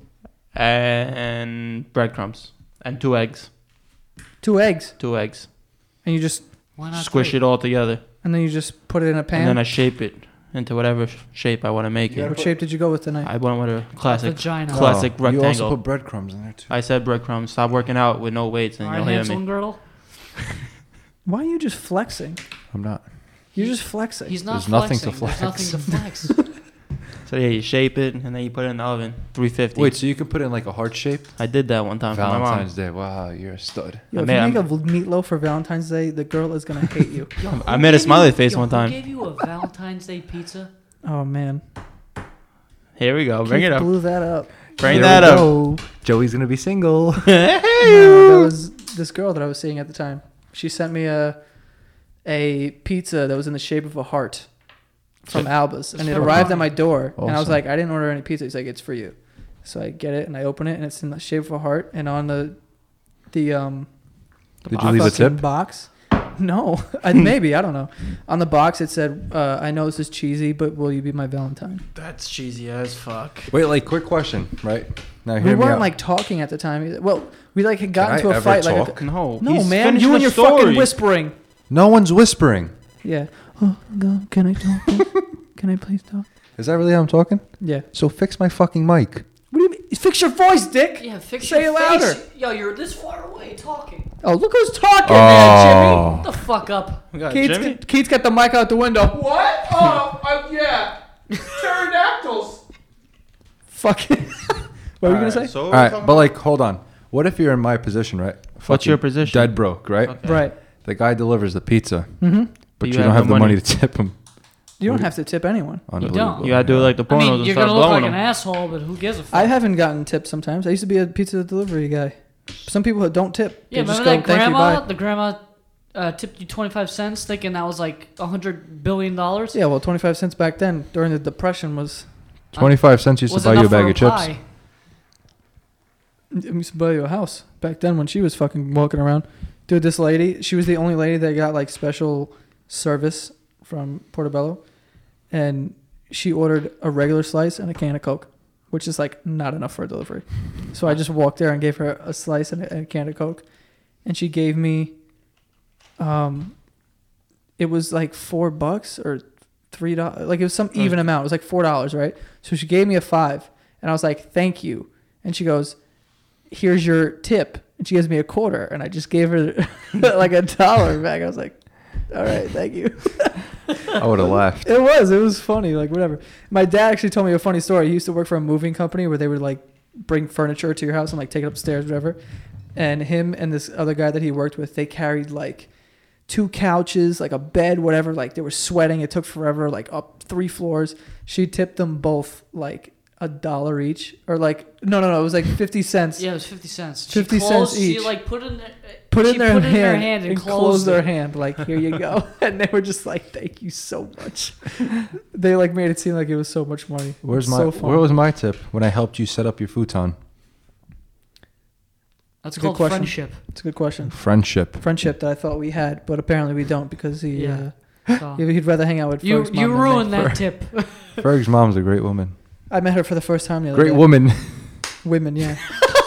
and breadcrumbs. And two eggs. Two eggs, Two eggs. and you just Why not Squish three? it all together. and then you just put it in a pan. And then I shape it into whatever sh- shape I want to make What it. shape did you go with tonight? I went with a classic. Vagina. Cla- Classic Oh, You also rectangle. put breadcrumbs in there too. I said breadcrumbs. Stop working out with no weights and All you'll right, hear handsome me. girl. Why are you just flexing? I'm not. You're just flexing. He's not There's nothing to flexing. There's nothing to flex. So yeah, you shape it and then you put it in the oven. three fifty. Wait, so you can put it in like a heart shape? I did that one time for my mom. Valentine's Day. Wow, you're a stud. Yo, I if made- you make a meatloaf for Valentine's Day, the girl is gonna hate you. Yo, I who made a gave smiley you- face yo, one who time. gave you a Valentine's Day pizza? Oh man, Here we go. Bring Keith it up. Blew that up. Bring Here that we up. go. Joey's gonna be single. No, that was this girl that I was seeing at the time. She sent me a a pizza that was in the shape of a heart from Shit. Alba's, and it from arrived Alba. at my door. And I was Awesome. like, I didn't order any pizza. He's like, it's for you. So I get it and I open it, and it's in the shape of a heart. And on the the um Did you leave a fucking tip? box. No, I, maybe I don't know. On the box it said, uh, "I know this is cheesy, but will you be my Valentine?" That's cheesy as fuck. Wait, like quick question, right? Now We hear me weren't out. like talking at the time. either. Well, we like had gotten Can I into a ever fight. Like, talk? a, No. no, he's man, finished you the and your story. fucking whispering. no one's whispering. Yeah. Oh God, can I talk? please? Can I please talk? Is that really how I'm talking? Yeah. So fix my fucking mic. What do you mean? Fix your voice, Dick. Yeah, fix Say your it louder. face. Yo, you're this far away talking. Oh, look who's talking, man, Shut the fuck up. We got Jimmy. Jimmy. Keith's, Keith's got the mic out the window. What? Oh, uh, yeah. Pterodactyls. Fucking. What were you gonna say? So All right, but like, hold on. What if you're in my position, right? What's Fucking your position? Dead broke, right? Okay. Right. The guy delivers the pizza, Mm-hmm. but You you, have don't have no the money. money. to tip him. You don't have to tip anyone. Unbelievable. You gotta do it like the I pornos mean, and you're start gonna look blowing like an them. asshole, but who gives a fuck? I haven't gotten tips sometimes. I used to be a pizza delivery guy. Some people don't tip. yeah, They just remember go, that "Thank you, grandma? bye." The grandma uh, tipped you twenty-five cents, thinking that was like a hundred billion dollars. Yeah, well, twenty-five cents back then during the Depression was. Twenty-five cents used was to buy you a enough for bag of chips. pie. I used to buy you a house back then when she was fucking walking around. Dude, this lady, she was the only lady that got like special service from Portobello. And she ordered a regular slice and a can of Coke, which is like not enough for a delivery. So I just walked there and gave her a slice and a, and a can of Coke. And she gave me, um, it was like four bucks or three dollars. Like it was some even amount. It was like four dollars, right? So she gave me a five. And I was like, thank you. And she goes, here's your tip. And she gives me a quarter. And I just gave her like a dollar back. I was like, all right, thank you. I would have laughed. It was. It was funny. Like, whatever. My dad actually told me a funny story. He used to work for a moving company where they would, like, bring furniture to your house and, like, take it upstairs, whatever. and him and this other guy that he worked with, they carried like two couches, like a bed, whatever. Like they were sweating. It took forever, like up three floors. She tipped them both like a dollar each, or like no, no, no. It was like fifty cents. Yeah, it was fifty cents. fifty she closed, cents each. She like put in, Put she in their put hand, it in her hand and, and closed, closed their it. hand. Like here you go, and they were just like, "Thank you so much." They like made it seem like it was so much money. Where's It's my so fun. Where was my tip when I helped you set up your futon? That's It's a good called question. friendship. It's a good question. Friendship. Friendship that I thought we had, but apparently we don't because he. Yeah. Uh, So. he'd rather hang out with. You Ferg's mom you than me. ruined that tip. Ferg's mom's a great woman. I met her for the first time the other Great day. woman. Women, yeah.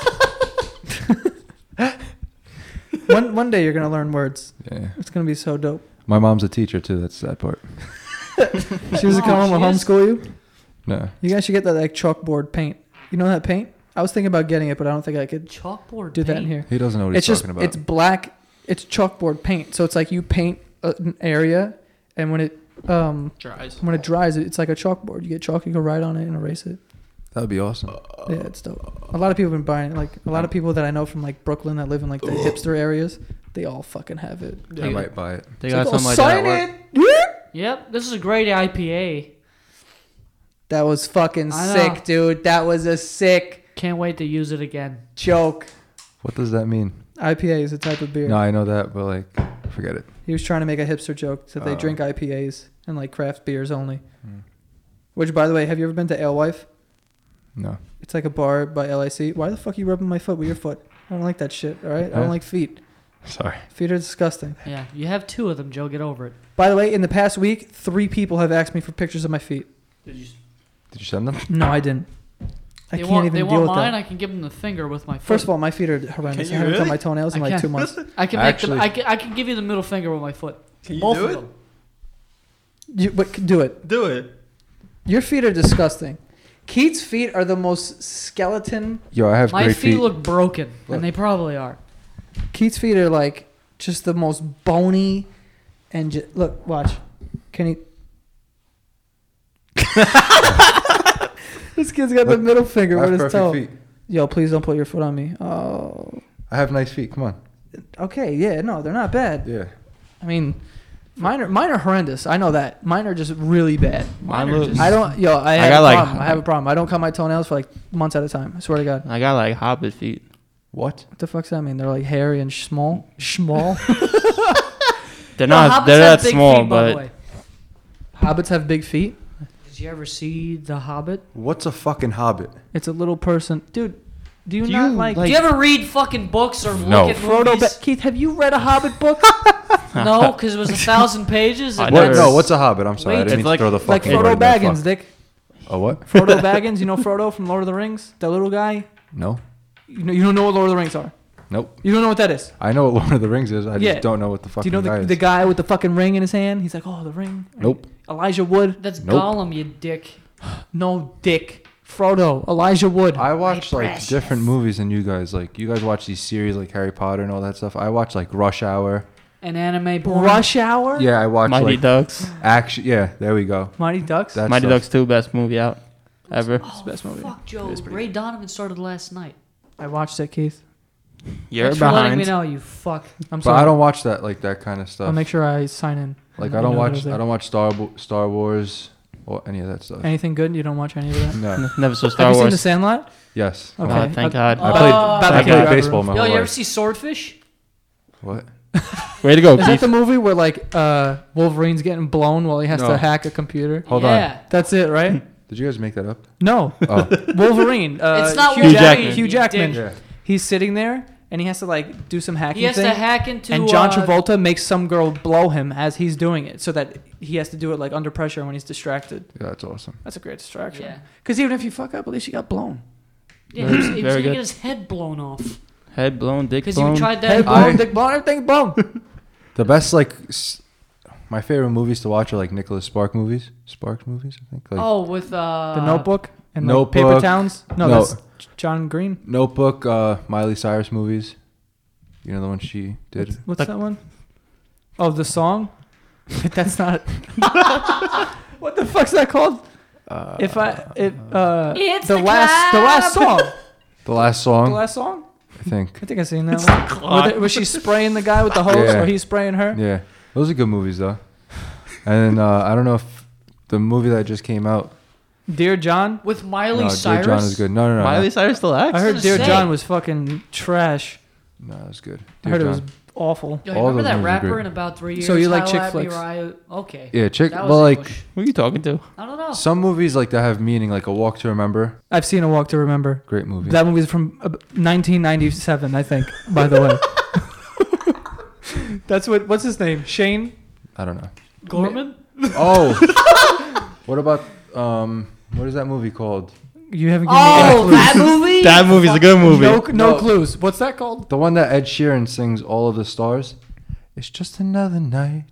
one one day you're gonna learn words. Yeah. It's gonna be so dope. My mom's a teacher too. That's that part. She was Oh, to come home and she is? homeschool you. No. You guys should get that like chalkboard paint. You know that paint? I was thinking about getting it, but I don't think I could Chalkboard do that in paint. here. He doesn't know what It's he's just talking about. it's black. It's chalkboard paint. So it's like you paint a- an area, and when it um Dries. when it dries, it's like a chalkboard. You get chalk, you go write on it and erase it. That would be awesome. Yeah, it's dope. A lot of people have been buying it. Like a lot of people that I know from like Brooklyn that live in like the hipster areas, they all fucking have it. I might buy it. They It's got like, oh, something like that sign at work. it. Yep, this is a great I P A. That was fucking I know. sick, dude. That was a sick Can't wait to use it again. joke. What does that mean? I P A is a type of beer. No, I know that, but like, forget it. He was trying to make a hipster joke that they Oh. drink I P As and like craft beers only. Hmm. Which, by the way, have you ever been to Alewife? No. It's like a bar by L I C. Why the fuck are you rubbing my foot with your foot? I don't like that shit, all right? I Huh? don't like feet. Sorry. Feet are disgusting. Yeah, you have two of them, Joe. Get over it. By the way, in the past week, three people have asked me for pictures of my feet. Did you? Did you send them? No, I didn't. I They can't want, even they deal want with mine. that. I can give them the finger with my foot. First of all, my feet are horrendous. Can I you haven't cut really? my toenails in I like can. two months. I can make Actually- them. I can, I can give you the middle finger with my foot. Can you Both do of it? them. You, but do it. Do it. Your feet are disgusting. Keith's feet are the most skeleton. Yo, I have My great feet, feet. look broken, Look. and they probably are. Keith's feet are like just the most bony, and ju- look, watch. Can he? This kid's got the Look, middle finger I with have his perfect toe. feet. Yo, please don't put your foot on me. Oh, I have nice feet. Come on. okay, yeah, no, they're not bad. Yeah. I mean, mine are mine are horrendous. I know that. Mine are just really bad. Mine are look. just- I don't. Yo, I, have got, a like- problem. I have a problem. I don't cut my toenails for like months at a time. I swear to God. I got like hobbit feet. What? What the fuck's that mean? They're like hairy and small. Small. They're No, not. hobbits They're have not big small, feet, by the but way. Hobbits have big feet. Did you ever see The Hobbit? What's a fucking hobbit? It's a little person, dude. Do you Do not you, like, like- Do you ever read fucking books or No. look at Frodo? movies? Ba- Keith, have you read a Hobbit book? No, because it was a thousand pages. I And What? never- that's- No, what's a hobbit? I'm sorry. I Wait. didn't It's mean like- to throw the Like fucking Frodo word there. Baggins, Fuck. Dick. A what? Frodo Baggins. You know Frodo from Lord of the Rings? That little guy. No. You know, you don't know what Lord of the Rings are. Nope. You don't know what that is. I know what Lord of the Rings is. I Yeah. just don't know what the Do fucking you know guy the, is. the guy with the fucking ring in his hand? He's like, oh, the ring. Nope. Elijah Wood. That's Nope. Gollum, you dick. No, Dick. Frodo. Elijah Wood. I watch like precious. different movies than you guys. Like you guys watch these series like Harry Potter and all that stuff. I watch like Rush Hour. An anime porn. Rush Hour. Yeah, I watch Mighty like Ducks. action. Yeah, there we go. Mighty Ducks. That Mighty stuff. Ducks two, best movie out ever. Oh, the best movie. fuck, Joe. It is pretty Ray Donovan started last night. I watched it, Keith. You're Thanks for letting me behind. know, you fuck. I'm But sorry. I don't watch that like that kind of stuff. I'll make sure I sign in. like and I let don't you know that watch it's there. I don't watch Star Bo- Star Wars or any of that stuff. Anything good? You don't watch any of that? No. Never saw Have Star you seen The Wars. Sandlot? Yes. Okay. Oh, thank God. I played Oh, I thank played God. baseball my Yo, whole you ever life. see Swordfish? What? Way to go, Is that Keith. the movie where like uh, Wolverine's getting blown while he has No. to hack a computer? Hold yeah. That's it, right? Did you guys make that up? No, Oh. Wolverine. Uh, It's not Hugh, Hugh Jack- Jackman. Hugh you Jackman. dick. yeah. He's sitting there and he has to like do some hacking He has thing. to hack into. and John uh, Travolta makes some girl blow him as he's doing it, so that he has to do it like under pressure when he's distracted. Yeah, that's awesome. That's a great distraction. Yeah. Because even if you fuck up, at least you got blown. Yeah, he was, he was Very gonna good. get his head blown off Head blown, dick because he blown. tried Head that. blown, I- dick blown, everything blown. The best like s- my favorite movies to watch are like Nicholas Spark movies. Sparks movies, I think. Like Oh, with uh, The Notebook and like, Notebook. Paper Towns. No, No. that's John Green. Notebook, uh, Miley Cyrus movies. You know the one she did. What's, what's Like- that one? Oh, the song. That's not. What the fuck's that called? Uh, If I, it, uh, It's the the last, the last club. song, the last the song. last song. I think. I think I seen that It's one. the clock. Were they- was she spraying the guy with the hose, Yeah. or he spraying her? Yeah, those are good movies though. And then uh, I don't know if the movie that just came out. Dear John. With Miley no, Cyrus. Dear John is good. No, no, no. Miley no. Cyrus still acts? I heard gonna Dear say. John was fucking trash. No, it was good. I Dear heard it John. was awful. Yo, All remember those that movies are rapper great. in about three years? So you like How chick Happy flicks? Ryu- Okay. Yeah, chick. That was Well, like English. Who are you talking to? I don't know. some movies like that have meaning, like A Walk to Remember. I've seen A Walk to Remember. Great movie. That movie's from uh, nineteen ninety-seven, I think. By the way. That's what. What's his name? Shane. I don't know. Gorman? Oh, what about um? What is that movie called? You haven't given Oh, me any that clues. movie? That movie's a good movie. No, no No. clues. What's that called? The one that Ed Sheeran sings "All of the Stars." It's just another night.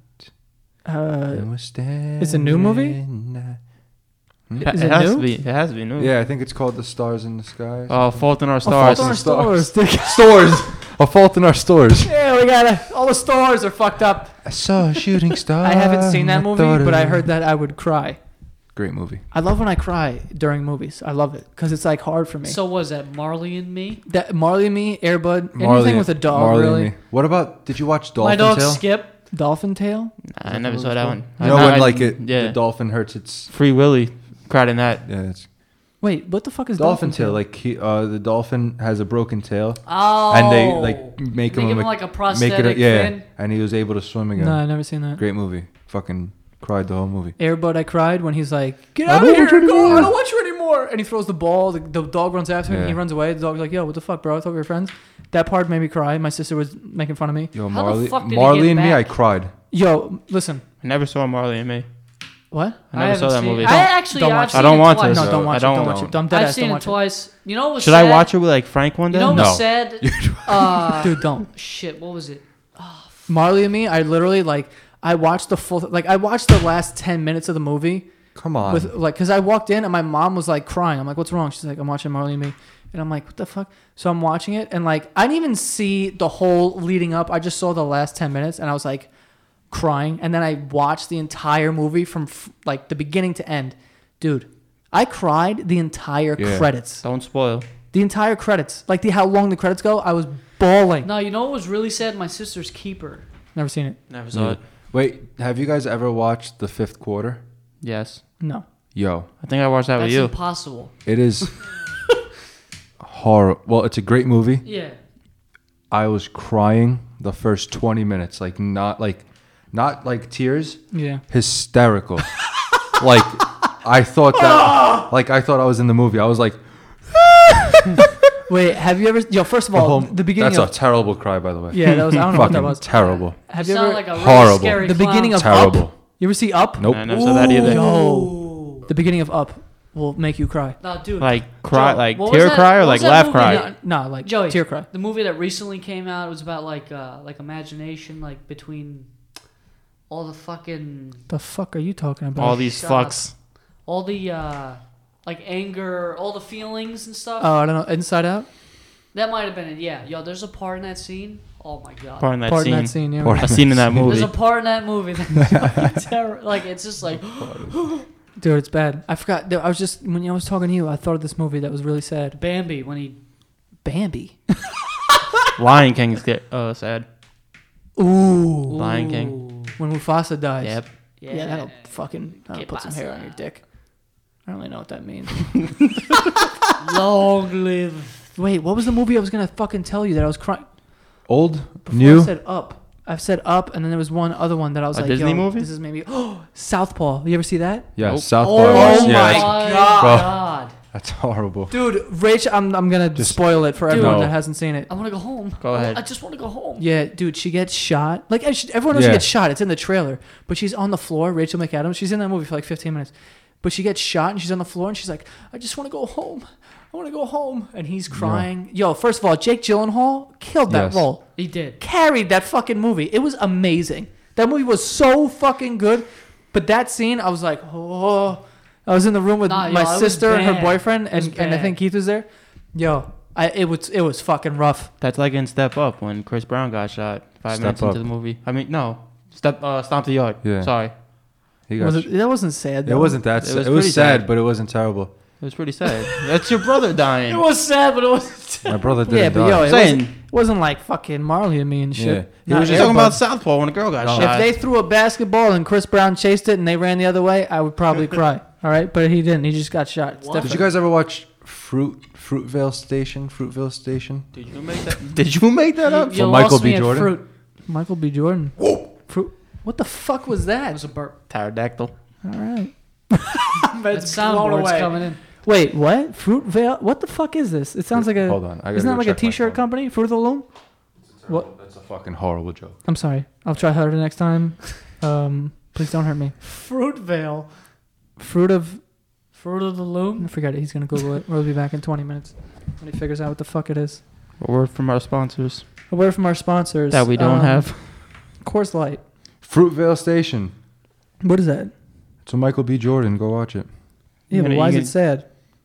Uh, and we're standing it's a new movie? there. It, Is it it has new? to be. It has to be new. Yeah, I think it's called "The Stars in the Sky." Oh, Fault in Our oh, Stars. Fault in Our Stars. Stars. Dick. Stores. A Fault in Our Stores. Yeah, we got it. All the stars are fucked up. I saw a shooting star. I haven't seen that and movie, thought but I of- heard that I would cry. Great movie. I love when I cry during movies. I love it because it's like hard for me. So was that Marley and Me? That Marley and Me, Airbud, Marley- anything with a dog, Marley and really. Me. What about? Did you watch My Dolphin dog Tale? Skip. Dolphin Tail. Nah, I never saw that one. You know I- when I- like it, Yeah. the dolphin hurts its. Free Willy cried in that. Yeah, it's Wait, what the fuck is dolphin, Dolphin, tail. Like he, uh, the dolphin has a broken tail, Oh. and they like make They him, give a, him like a make prosthetic it, a, yeah, fin. and he was able to swim again. No, I never seen that. Great movie. Fucking cried the whole movie. Airbud, I cried when he's like, "Get I out of don't here! want you Go! anymore." I don't want you anymore!" And he throws the ball. The, the dog runs after him. Yeah. He runs away. The dog's like, "Yo, what the fuck, bro? I thought we were friends." That part made me cry. My sister was making fun of me. Yo, How the Marley, fuck did he Marley get and me, I back? cried. Yo, listen. I never saw Marley and Me. What? I never saw haven't that seen movie. it. I actually, Don't I've watch it. seen I don't it want to, twice. No, so don't watch I it. don't Don't watch know. it. I'm dead I've ass. seen Don't it watch twice. You know what was Should sad? I watch it with like Frank one day? You know what No. was sad? Uh, Dude, don't. Shit, what was it? Marley and Me. I literally like. I watched the full. Like I watched the last ten minutes of the movie. Come on. With like, cause I walked in and my mom was like crying. I'm like, "What's wrong?" She's like, "I'm watching Marley and Me," and I'm like, "What the fuck?" So I'm watching it and like I didn't even see the whole leading up. I just saw the last ten minutes and I was like crying. And then I watched the entire movie from f- like the beginning to end, dude. I cried the entire Yeah. credits, Don't spoil. the entire credits, like the how long the credits go. I was bawling. No, you know what was really sad? My sister's Keeper. Never seen it. Never saw Yeah. it. Wait, have you guys ever watched The Fifth Quarter? Yes. No. Yo, I think I watched that That's with you. impossible. it is horror. Well, it's a great movie. Yeah. I was crying the first twenty minutes, like not like, not like tears, Yeah. hysterical. Like I thought that, like I thought I was in the movie. I was like, Wait, have you ever? Yo, first of the, all, whole, the beginning that's of a terrible cry, by the way. yeah, that was I don't know what that Fucking was. terrible. Have you you sound ever like a really Horrible. scary the clown. beginning of Terrible. Up? You ever see Up? Nope. I never saw that either. Yo, the beginning of Up will make you cry. No, dude. Like cry, Joe, like what was tear that- cry or what like was that laugh movie cry. that- No, like Joey, tear cry. The movie that recently came out, it was about like uh like imagination, like between all the fucking The fuck are you talking about? All these Shut up. fucks. all the uh like anger, all the feelings and stuff. Oh, I don't know. Inside Out. That might have been it. Yeah, yo, there's a part in that scene. Oh my god. Part in that Part scene. in that scene. Yeah. Part- A scene in that movie. There's a part in that movie that's fucking terror. Like it's just like Dude, it's bad. I forgot. I was just when I was talking to you, I thought of this movie that was really sad. Bambi when he. Bambi. Lion King's get uh sad. Ooh. Lion King. Ooh. When Mufasa dies. Yep. Yeah, Yeah, that'll fucking that'll Que put some hair pasa? on your dick. I don't really know what that means. Long live. Wait, what was the movie I was gonna fucking tell you that I was crying? Old, Before new. I said Up. I've said Up, and then there was one other one that I was A like, Disney yo, movie? This is maybe oh Southpaw. You ever see that? Yeah, Nope. South Oh Park. my yeah, that's, God. God. that's horrible. Dude, Rach, I'm I'm gonna Just- spoil it for Dude. everyone No. that hasn't seen it. I want to go home. Go I- ahead. I just want to go home. Yeah, dude, she gets shot. Like I should- everyone knows Yeah. she gets shot. It's in the trailer, but she's on the floor. Rachel McAdams. She's in that movie for like fifteen minutes, but she gets shot and she's on the floor and she's like, "I just want to go home. I want to go home." And he's crying. Yo, first of all, Jake Gyllenhaal killed that Yes. role. He did. Carried that fucking movie. It was amazing. That movie was so fucking good. But that scene, I was like, oh. I was in the room with Nah, yo, my it was sister and her bad. boyfriend, It was and, and I bad. think Keith was there. Yo, I it was it was fucking rough. That's like in Step Up when Chris Brown got shot five Step minutes Up. into the movie. I mean, no. Step uh, Stomp the Yard. Yeah. Sorry. He got Was sh- it, that wasn't sad. it Though. wasn't that. It sad. was It was pretty sad, sad. but it wasn't terrible. It was pretty sad. That's your brother dying. It was sad, but it was. My brother didn't Yeah, but die. yo, it Saying. wasn't, it wasn't like fucking Marley and me and shit. Yeah. He Not was just yet, talking but about Southpaw when a girl got No. shot. if they threw a basketball and Chris Brown chased it and they ran the other way, I would probably cry. All right, but he didn't. He just got shot. It's What? Did different. you guys ever watch Fruit Fruitvale Station? Fruitvale Station. Did you make that? Did you make that up? You From lost Michael B. me at Jordan? fruit. Michael B. Jordan. Whoa. Fruit. What the fuck was That that? was a burp. Pterodactyl. All right. That soundboard's coming in. Wait, what? Fruitvale? What the fuck is this? It sounds like a. Hold on. I gotta Isn't that go like a check my T-shirt phone. company? Fruit of the Loom? What? That's a fucking horrible joke. I'm sorry. I'll try harder next time. Um, please don't hurt me. Fruitvale. Fruit of. Fruit of the Loom. Forget it. He's gonna Google it. We'll be back in twenty minutes when he figures out what the fuck it is. A word from our sponsors A word from our sponsors that we don't um, have. Coors Light. Fruitvale Station. What is that? It's a Michael B. Jordan. Go watch it. Yeah, You but gonna- why is you it sad?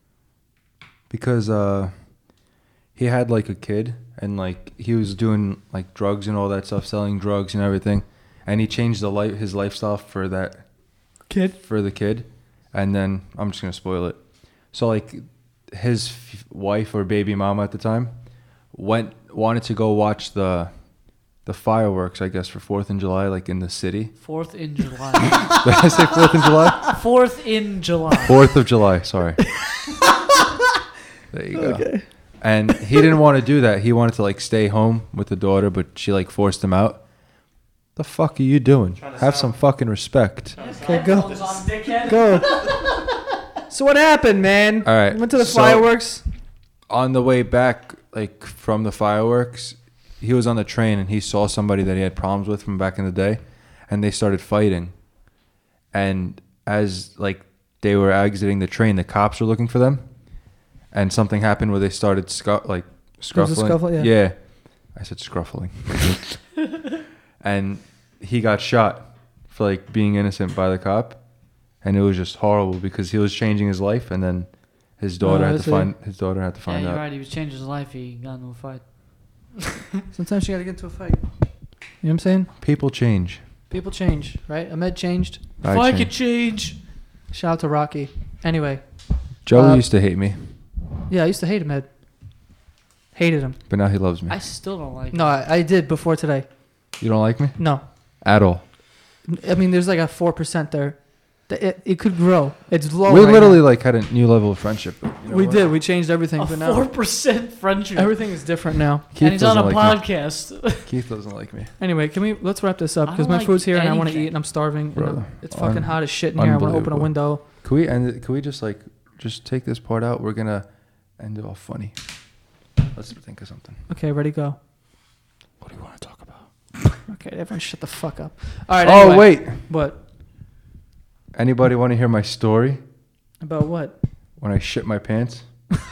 Because uh, he had like a kid and like he was doing like drugs and all that stuff, selling drugs and everything, and he changed the life his lifestyle for that Kid. for the kid, and then I'm just gonna spoil it. So like his f- wife or baby mama at the time went wanted to go watch the the fireworks, I guess, for Fourth of July, like in the city. Fourth in July. Did I say Fourth of July? Fourth in July. Fourth of July. Sorry. There you go. Okay. And he didn't want to do that. He wanted to like stay home with the daughter, but she like forced him out. The fuck are you doing? Have some fucking respect. Okay, go. Headphones on, dickhead. Go. So what happened, man? All right, Went to the so- fireworks. On the way back, like from the fireworks, he was on the train and he saw somebody that he had problems with from back in the day, and they started fighting. And as like they were exiting the train, the cops were looking for them, and something happened where they started scu- like There was a scruffling. scuffle, yeah. yeah, I said scruffling. And he got shot for like being innocent by the cop, and it was just horrible because he was changing his life, and then his daughter Oh, I had to see. find his daughter had to Yeah, find you're out. right. He was changing his life. He got into a fight. Sometimes you gotta get into a fight. You know what I'm saying? People change. People change, right? Ahmed changed. If I I change. could change. Shout out to Rocky. Anyway, Joey Uh, used to hate me, yeah, I used to hate Ahmed. Hated him. but now he loves me. I still don't like. No, I, I did before today. You don't like me No, at all. I mean there's like a four percent there. Th- It, it could grow. It's low. we right literally now. like had a new level of friendship. but you know we what? did. We changed everything, A but four now percent friendship. everything is different now. Keith and he's on doesn't a like me. podcast. Keith doesn't like me. Anyway, can we let's wrap this up I because don't my like food's here and I want to anything. eat and I'm starving. and Brother, I'm- it's fucking un- hot as shit in here. I want to open a unbelievable. window. Can we end it? Can we just like just take this part out? We're gonna end it all funny. Let's think of something. Okay, ready, go. What do you want to talk about? Okay, everyone, shut the fuck up. All right. Oh anyway. wait. What Anybody want to hear my story about what? when I shit my pants?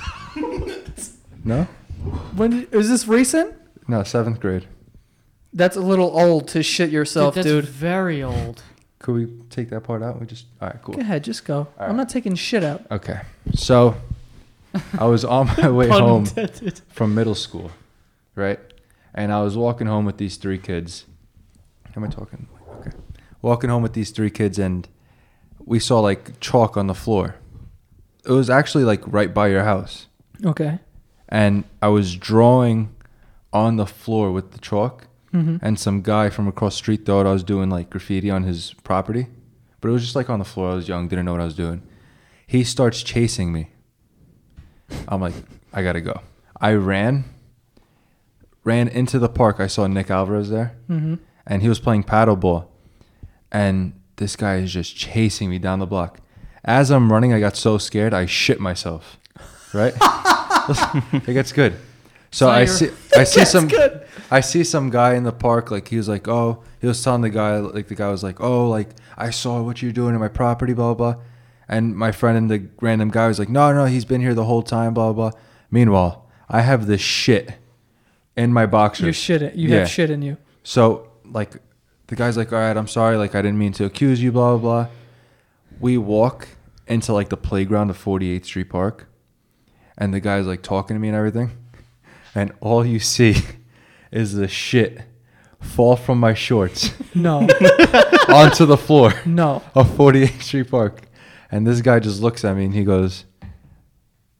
No. When did, is this recent? No, seventh grade. That's a little old to shit yourself, that's dude. very old. Could we take that part out? We just all right, cool. Go ahead, just go. All I'm right. not taking shit out. Okay. So I was on my way Pun home intended. from middle school, right? And I was walking home with these three kids. Am I talking? Okay. Walking home with these three kids, and we saw like chalk on the floor. It was actually like right by your house. Okay. And I was drawing on the floor with the chalk, Mm-hmm. and some guy from across the street thought I was doing like graffiti on his property. But it was just like on the floor. I was young, didn't know what I was doing. He starts chasing me. I'm like, I gotta go. I ran, ran into the park. I saw Nick Alvarez there, Mm-hmm. and he was playing paddleball. And this guy is just chasing me down the block. As I'm running, I got so scared, I shit myself. Right? It gets good. So not I your- see, I see some, good. I see some guy in the park. Like he was like, oh, he was telling the guy, like the guy was like, oh, like I saw what you're doing in my property, blah blah. blah. And my friend and the random guy was like, no, no, he's been here the whole time, blah blah. blah. Meanwhile, I have this shit in my boxers. You shit it. You Yeah. have shit in you. So like, the guy's like, all right, I'm sorry, like I didn't mean to accuse you, blah blah blah. We walk into like the playground of forty-eighth Street Park, and the guy's like talking to me and everything, and all you see is the shit fall from my shorts No. onto the floor No. of forty-eighth Street Park, and this guy just looks at me and he goes,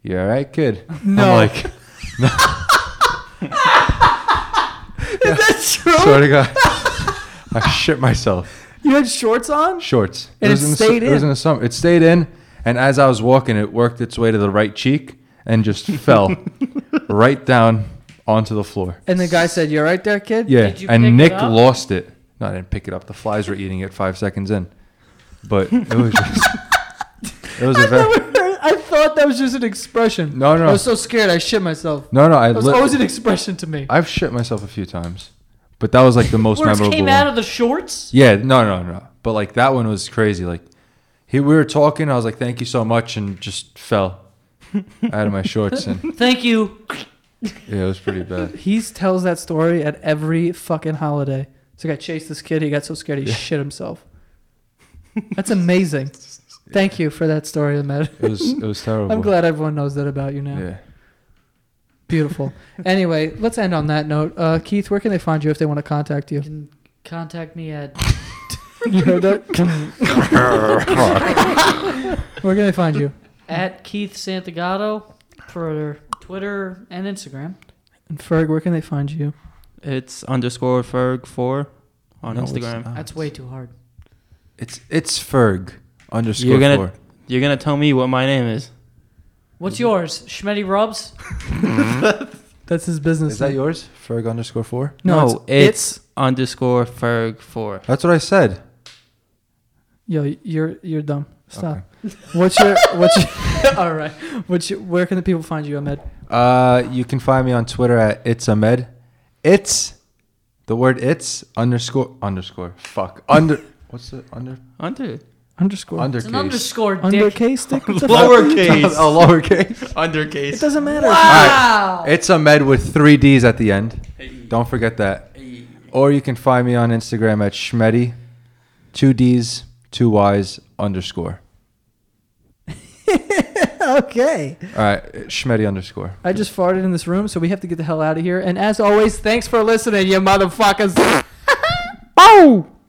"You all right, kid?" No. I'm like, Is that true? "Swear to God." I shit myself. You had shorts on? Shorts. And it was in the su- stayed It was in? in the summer. It stayed in, and as I was walking, it worked its way to the right cheek and just fell right down onto the floor. And the guy said, "You all right there, kid?" Yeah, Did you pick and it Nick up? lost it. No, I didn't pick it up. The flies were eating it five seconds in. But it was just... It was a I very... never heard. I thought that was just an expression. No, no, I no. was so scared. I shit myself. No, no. I That was lit- always an expression to me. I've shit myself a few times. But that was like the most Words memorable came one. out of the shorts. Yeah, no, no, no. But like that one was crazy. Like he, we were talking. I was like, "Thank you so much," and just fell out of my shorts. And Thank you. yeah, it was pretty bad. He tells that story at every fucking holiday. So I chased this kid. He got so scared he Yeah. shit himself. That's amazing. Thank you for that story, Ahmed. It was it was terrible. I'm glad everyone knows that about you now. Yeah. Beautiful. Anyway, let's end on that note. Uh, Keith, where can they find you if they want to contact you? You can contact me at You heard that? Where can they find you? at Keith Santagato for Twitter and Instagram. And Ferg, where can they find you? It's underscore Ferg four on No, it's Instagram. not. That's way too hard. It's it's Ferg underscore You're gonna four. you're gonna tell me what my name is. What's yours? Schmetty Rubs? That's his business. Is that name. yours? Ferg underscore four. No, No, it's, it's, underscore Ferg four. That's what I said. Yo, you're you're dumb. Stop. What's your what's your all right? What's your, where can the people find you, Ahmed? Uh, you can find me on Twitter at it's Ahmed. It's the word it's underscore underscore fuck under. What's the under Under Underscore. It's an undercase? underscore dick. Undercase stick. What the fuck? lowercase. A lowercase. It Undercase. doesn't matter. Wow. It's Ahmed with three D's at the end. Don't forget that. Or you can find me on Instagram at Schmetty, two D's, two Y's underscore. Okay. All right, Schmetty underscore. I just farted in this room, so we have to get the hell out of here. And as always, thanks for listening, you motherfuckers. Bow!